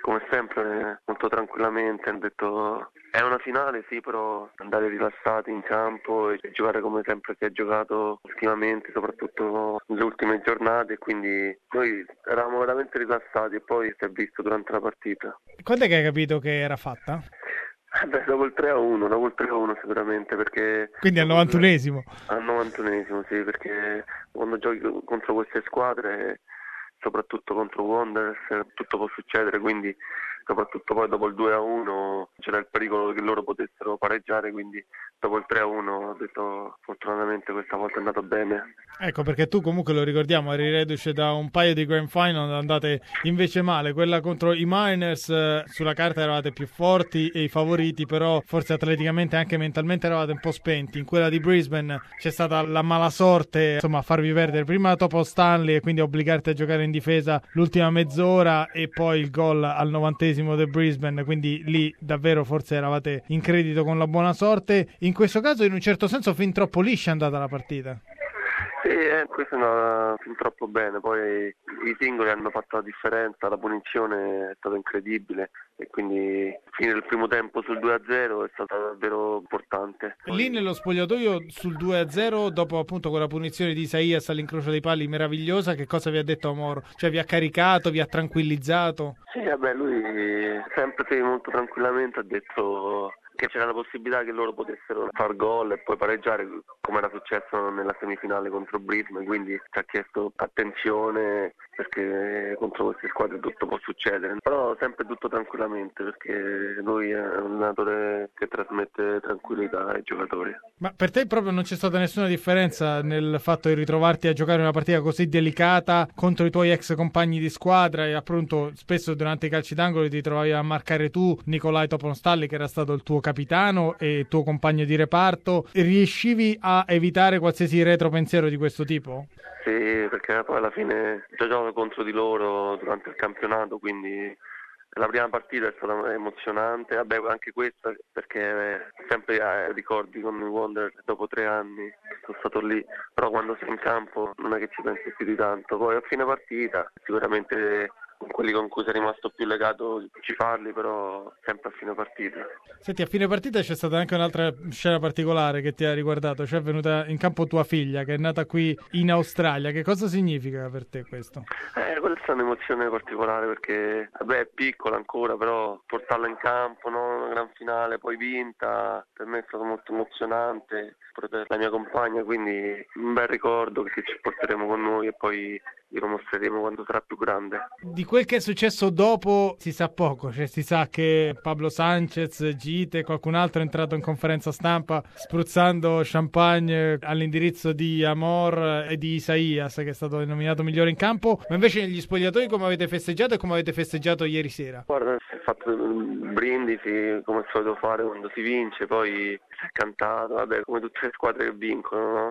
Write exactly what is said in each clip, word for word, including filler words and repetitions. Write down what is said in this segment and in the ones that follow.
come sempre molto tranquillamente, hanno detto è una finale sì, però andare rilassati in campo e giocare come sempre si è giocato ultimamente, soprattutto nelle ultime giornate, e quindi noi eravamo veramente rilassati e poi si è visto durante la partita. Quando è che hai capito che era fatta? Eh beh, dopo il tre a uno, dopo il tre a uno sicuramente, perché Quindi al dopo il- novantunesimo. al novantunesimo sì, perché quando giochi contro queste squadre, soprattutto contro Wanderers, tutto può succedere, quindi soprattutto poi dopo il due a uno c'era il pericolo che loro potessero pareggiare, quindi dopo il tre a uno ho detto fortunatamente questa volta è andato bene. Ecco, perché tu comunque lo ricordiamo, eri reduce da un paio di grand final andate invece male. Quella contro i Mariners, eh, sulla carta eravate più forti e i favoriti, però forse atleticamente e anche mentalmente eravate un po' spenti. In quella di Brisbane c'è stata la mala sorte, insomma, a farvi perdere prima la Topo Stanley e quindi obbligarti a giocare in difesa l'ultima mezz'ora e poi il gol al novantesimo del Brisbane, quindi lì davvero forse eravate in credito con la buona sorte. In questo caso in un certo senso fin troppo liscia è andata la partita. Sì, eh, questo è andata fin troppo bene, poi i singoli hanno fatto la differenza, la punizione è stata incredibile e quindi finire il primo tempo sul due a zero è stata davvero importante. Lì Poi, nello spogliatoio sul due a zero, dopo appunto quella punizione di Isaias all'incrocio dei pali meravigliosa, che cosa vi ha detto Amoro? Cioè vi ha caricato, vi ha tranquillizzato? sì, vabbè, lui sempre sì, molto tranquillamente ha detto che c'era la possibilità che loro potessero far gol e poi pareggiare, come era successo nella semifinale contro Brisbane, quindi ci ha chiesto attenzione perché contro queste squadre tutto può succedere, però sempre tutto tranquillamente perché lui è un allenatore che trasmette tranquillità ai giocatori. Ma per te proprio non c'è stata nessuna differenza nel fatto di ritrovarti a giocare una partita così delicata contro i tuoi ex compagni di squadra e appunto spesso durante i calci d'angolo ti trovavi a marcare tu Nicolai Toponstalli che era stato il tuo capitano e tuo compagno di reparto, riuscivi a evitare qualsiasi retropensiero di questo tipo? Sì, perché poi alla fine già gioco contro di loro durante il campionato, quindi la prima partita è stata emozionante, vabbè anche questa perché eh, sempre eh, ricordi con i Wonder dopo tre anni sono stato lì, però quando sei in campo non è che ci pensi più di tanto, poi a fine partita sicuramente con quelli con cui sei rimasto più legato ci parli, però sempre a fine partita. Senti, a fine partita c'è stata anche un'altra scena particolare che ti ha riguardato, cioè è venuta in campo tua figlia che è nata qui in Australia. Che cosa significa per te questo? Eh, quella è stata un'emozione particolare perché vabbè, è piccola ancora, però portarla in campo, no? Una gran finale, poi vinta, per me è stato molto emozionante, pure per la mia compagna, quindi un bel ricordo che ci porteremo con noi e poi glielo mostreremo quando sarà più grande. Di quel che è successo dopo si sa poco, cioè si sa che Pablo Sanchez, Gite e qualcun altro è entrato in conferenza stampa spruzzando champagne all'indirizzo di Amor e di Isaias che è stato nominato migliore in campo, ma invece negli spogliatoi come avete festeggiato e come avete festeggiato ieri sera? Guarda, si è fatto un brindisi come è solito fare quando si vince, poi si è cantato, vabbè, come tutte le squadre che vincono, no?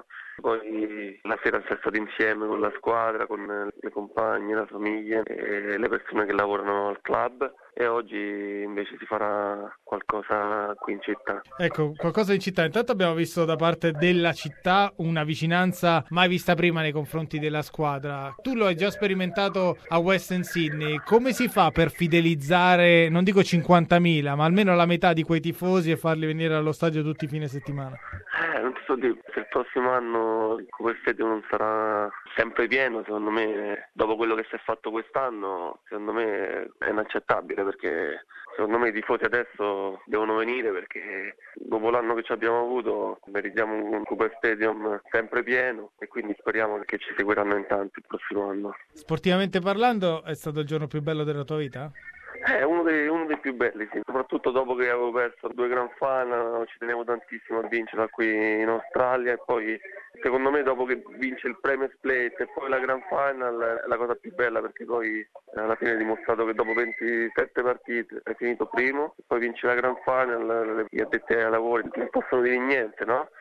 Poi la sera si è stato insieme con la squadra, con le compagne, la famiglia e le persone che lavorano al club e oggi invece si farà qualcosa qui in città. Ecco, qualcosa in città. Intanto abbiamo visto da parte della città una vicinanza mai vista prima nei confronti della squadra. Tu lo hai già sperimentato a Western Sydney. Come si fa per fidelizzare, non dico cinquantamila, ma almeno la metà di quei tifosi e farli venire allo stadio tutti i fine settimana? Eh, non ti so dire, se il prossimo anno il Cooper Stadium non sarà sempre pieno, secondo me, dopo quello che si è fatto quest'anno, secondo me è inaccettabile perché secondo me i tifosi adesso devono venire perché dopo l'anno che ci abbiamo avuto meritiamo un Cooper Stadium sempre pieno e quindi speriamo che ci seguiranno in tanti il prossimo anno. Sportivamente parlando, è stato il giorno più bello della tua vita? È uno dei, uno dei più belli, sì. Soprattutto dopo che avevo perso due Grand Final, ci tenevo tantissimo a vincere qui in Australia e poi secondo me dopo che vince il Premier Plate e poi la Grand Final è la cosa più bella perché poi alla fine hai dimostrato che dopo ventisette partite hai finito primo e poi vinci la Grand Final, gli addetti ai lavori non possono dire niente, no?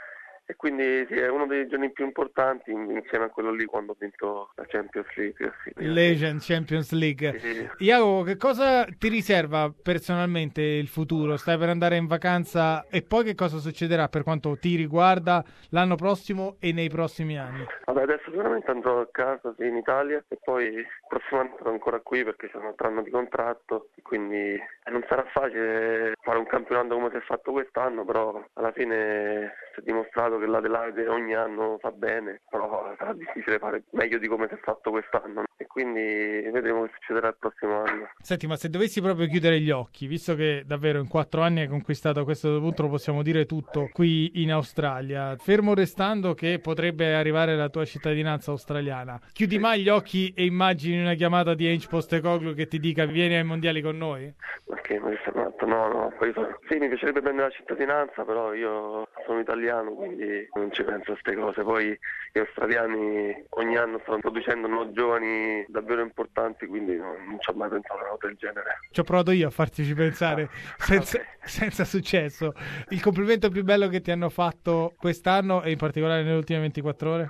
E quindi sì, è uno dei giorni più importanti insieme a quello lì quando ho vinto la Champions League. Sì. Legend Champions League. Sì. Jacopo, che cosa ti riserva personalmente il futuro? Stai per andare in vacanza e poi che cosa succederà per quanto ti riguarda l'anno prossimo e nei prossimi anni? Vabbè, adesso sicuramente andrò a casa sì, in Italia e poi il prossimo anno sarò ancora qui perché c'è un altro anno di contratto, quindi non sarà facile fare un campionato come si è fatto quest'anno, però alla fine si è dimostrato che l'Adelaide ogni anno fa bene, però sarà difficile fare meglio di come si è fatto quest'anno e quindi vedremo che succederà il prossimo anno. Senti, ma se dovessi proprio chiudere gli occhi, visto che davvero in quattro anni hai conquistato a questo punto, lo possiamo dire tutto qui in Australia, fermo restando che potrebbe arrivare la tua cittadinanza australiana, chiudi mai gli occhi e immagini una chiamata di Ange Postecoglou che ti dica vieni ai mondiali con noi? Perché mi sembra no, no, poi sono... sì, mi piacerebbe prendere la cittadinanza, però io sono italiano, quindi non ci penso a queste cose. Poi gli australiani ogni anno stanno producendo nuovi giovani davvero importanti, quindi non, non ci ho mai pensato a una cosa del genere. Ci ho provato io a fartici pensare senza, Okay. senza successo. Il complimento più bello che ti hanno fatto quest'anno e in particolare nelle ultime ventiquattro ore?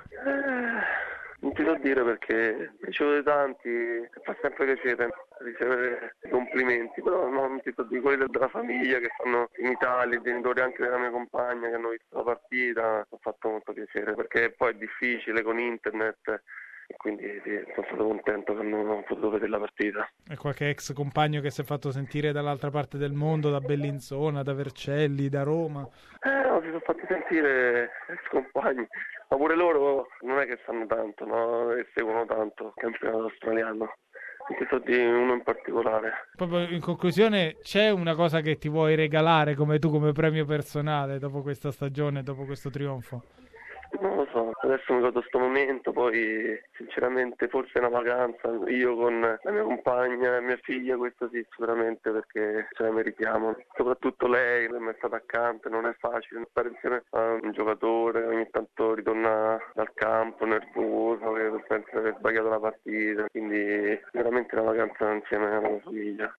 Eh, non ti so dire perché ricevo tanti, fa sempre piacere ricevere complimenti, però no, non ti so dire quelli della famiglia che stanno in Italia, i genitori anche della mia compagna che hanno visto la partita, mi ha fatto molto piacere perché poi è difficile con internet. E quindi sì, sono stato contento che non ho potuto vedere la partita. E qualche ex compagno che si è fatto sentire dall'altra parte del mondo, da Bellinzona, da Vercelli, da Roma? Eh no, si sono fatti sentire ex compagni, ma pure loro non è che sanno tanto, no? E seguono tanto il campionato australiano. Non ti so dire uno in particolare. Proprio in conclusione, c'è una cosa che ti vuoi regalare come tu, come premio personale dopo questa stagione, dopo questo trionfo? Non lo so, adesso mi godo sto momento, poi sinceramente forse una vacanza, io con la mia compagna, la mia figlia, questo sì sicuramente perché ce la meritiamo, soprattutto lei che mi è stata accanto, non è facile stare insieme a un giocatore, ogni tanto ritorna dal campo nervoso, che pensa di aver sbagliato la partita, quindi veramente una vacanza insieme alla mia famiglia.